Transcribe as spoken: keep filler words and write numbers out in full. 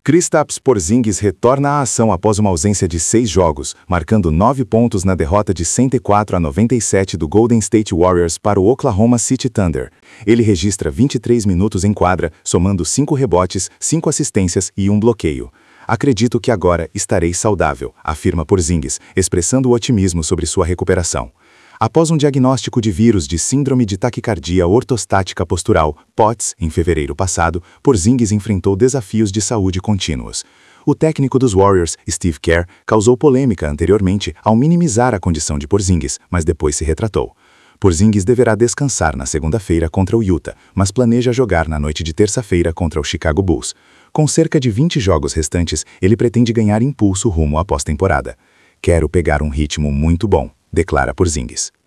Kristaps Porzingis retorna à ação após uma ausência de seis jogos, marcando nove pontos na derrota de cento e quatro a noventa e sete do Golden State Warriors para o Oklahoma City Thunder. Ele registra vinte e três minutos em quadra, somando cinco rebotes, cinco assistências e um bloqueio. Acredito que agora estarei saudável, afirma Porzingis, expressando o otimismo sobre sua recuperação. Após um diagnóstico de vírus de síndrome de taquicardia ortostática postural, P O T S, em fevereiro passado, Porzingis enfrentou desafios de saúde contínuos. O técnico dos Warriors, Steve Kerr, causou polêmica anteriormente ao minimizar a condição de Porzingis, mas depois se retratou. Porzingis deverá descansar na segunda-feira contra o Utah, mas planeja jogar na noite de terça-feira contra o Chicago Bulls. Com cerca de vinte jogos restantes, ele pretende ganhar impulso rumo à pós-temporada. Quero pegar um ritmo muito bom, declara Porzingis.